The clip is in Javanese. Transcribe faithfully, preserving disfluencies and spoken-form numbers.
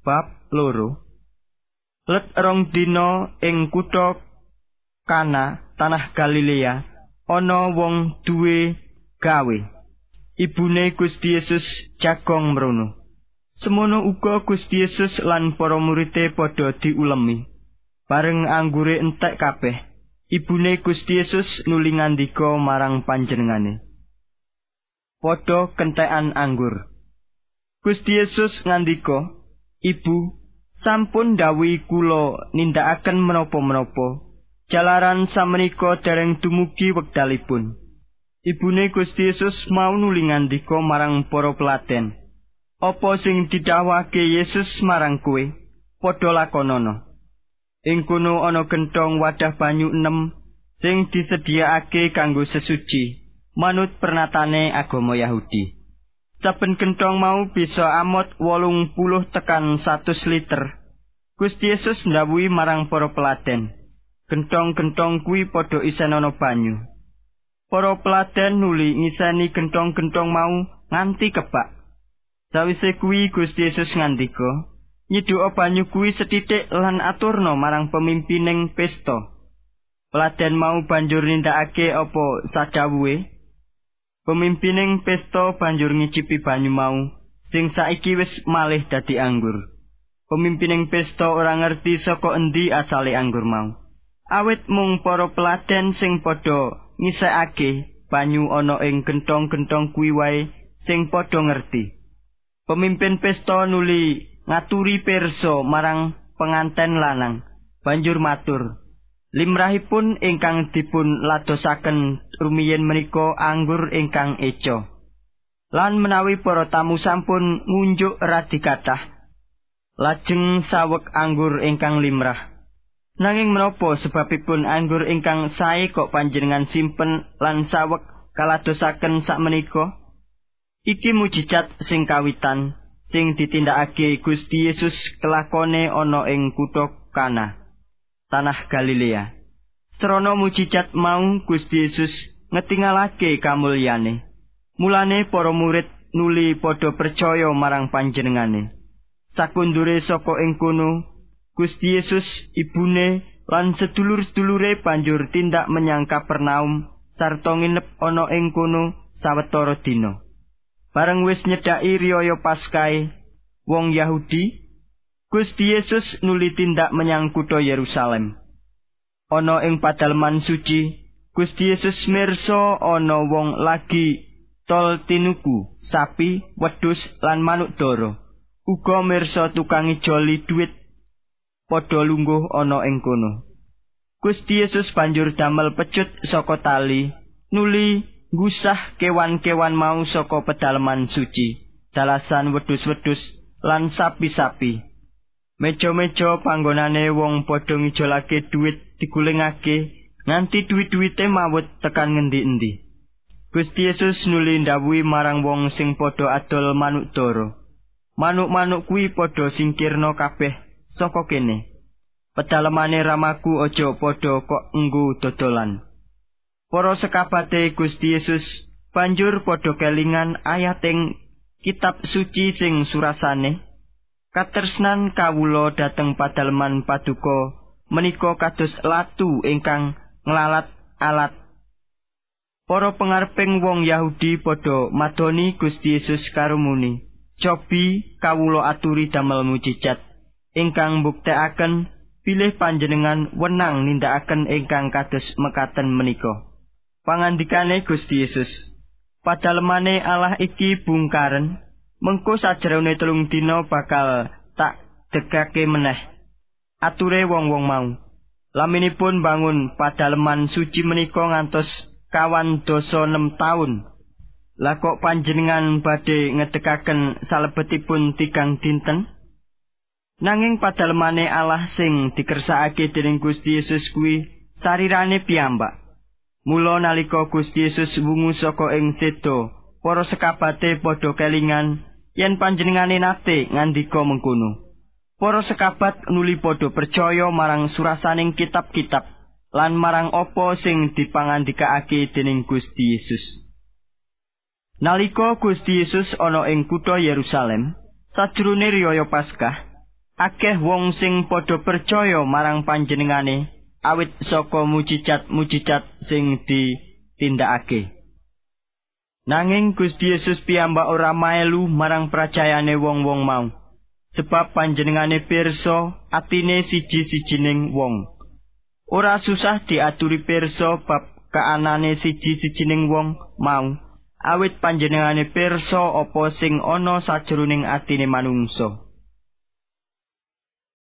Bab loro. Let rong dina ing kutha Kana, tanah Galilea, ana wong duwe gawe. Ibune Gusti Yesus jagong mrono. Semono uga Gusti Yesus lan para murid-e padha diulemi. Bareng anggure entek kabeh, ibune Gusti Yesus nuli ngandika marang panjenengane. Padha kentekan anggur. Gusti Yesus ngandika, "Ibu, sampun dawuhi kula nindakaken menapa-menapa, jalaran samenika dereng dumugi wekdalipun." Ibune Gusti Yesus mau nuli ngandika marang para peladen, "Apa sing didhawuhake Yesus marang kowe, padha lakonana." Ing kono ana genthong wadah banyu enem sing disediakake kanggo sesuci, manut pernatane agama Yahudi. Saben genthong mau bisa amot wolung puluh tekan satus liter. Gusti Yesus ndhawuhi marang para peladen, genthong-genthong kuwi padha isen ana banyu. Para peladen nuli ngiseni genthong-genthong mau nganti kebak. Sawise kuwi Gusti Yesus ngandika, "Nyidhuka banyu kuwi sethithik lan aturna marang pemimpining pesta." Peladen mau banjur nindakake apa sadhawuhe. Pemimpining pesta banjur ngicipi banyu mau, sing saiki wis malih dadi anggur. Pemimpining pesta ora ngerti saka endi asale anggur mau, awit mung para peladen sing padha ngisekake banyu ana ing genthong-genthong kuwi wae sing padha ngerti. Pemimpin pesta nuli ngaturi pirsa marang penganten lanang, banjur matur, "Limrahipun ingkang dipun ladosaken rumiyin menika anggur ingkang eca. Lan menawi para tamu sampun ngunjuk radi kathah, lajeng saweg anggur ingkang limrah. Nanging menapa sebabipun anggur ingkang sae kok panjenengan simpen lan saweg kaladosaken sakmenika? Iki mujijat sing kawitan sing ditindakake Gusti Yesus kelakone ana ing kutha Kana, tanah Galilea. Srana mujijat mau Gusti Yesus ngetingalake kamulyane. Mulane para murid nuli padha percaya marang panjenengane. Sakundure saka ing kono, Gusti Yesus, ibune lan sedulur-sedulure banjur tindak menyang Kapernaum sarta nginep ana ing kono sawetara dina. Bareng wis nyedhaki riyaya Paskahe wong Yahudi, Gusti Yesus nuli tindak menyang kutha Yerusalem. Ana ing padaleman suci, Gusti Yesus mirsa ana wong lagi tol tinuku sapi, wedhus lan manuk dara. Uga mirsa tukang ijoli dhuwit padha lungguh ana ing kono. Gusti Yesus banjur damel pecut saka tali, nuli ngusah kewan-kewan mau saka pedalaman suci, dalasan wedhus-wedhus lan sapi-sapi. Meja-meja panggonane wong padha ngijolake dhuwit digulingake nganti dhuwit-dhuwite mawut tekan ngendi-endi. Gusti Yesus nuli ndhawuhi marang wong sing padha adol manuk dara, "Manuk-manuk kuwi padha singkirna kabeh saka kene. Pedalemane ramaku aja padha kok nggo dodolan." Para sekabate Gusti Yesus banjur padha kelingan ayat ing kitab suci sing surasane, "Katresnan kawula dhateng padaleman paduka menika kados latu ingkang nglalat alat." Para pangareping wong Yahudi padha madoni Gusti Yesus karo muni, "Cobi kawula aturi damel mujijat ingkang mbuktekaken bilih panjenengan wenang nindakaken ingkang kados mekaten menika." Pangandikane Gusti Yesus, "Padalemane Allah iki bungkaren, mengko sajrone telung dina bakal tak degake meneh." Ature wong-wong mau, "Laminipun bangun padaleman suci menika ngantos kawan dasa enem taun. Lah kok panjenengan badhe ngedekaken salebetipun tigang dinten?" Nanging padalemane Allah sing dikersakake dening Gusti Yesus kuwi sarirane piyambak. Mula nalika Gusti Yesus wungu saka ing seda, para sekabate padha kelingan yen panjenengane nate ngandika mengkono. Para sekabat nuli padha percaya marang surasaning kitab-kitab lan marang apa sing dipangandikake dening Gusti Yesus. Nalika Gusti Yesus ana ing kutha Yerusalem, sajrone riyaya Paskah, Akeh wong sing padha percaya marang panjenengane awit saka mujijat-mujijat sing ditindakake. Nanging Gusti Yesus piyambak ora maelu marang pracayane wong-wong mau, sebab panjenengane pirsa atine siji-sijining wong. Ora susah diaturi pirsa bab kaanane siji-sijining wong mau, awit panjenengane pirsa apa sing ana sajroning atine manungsa.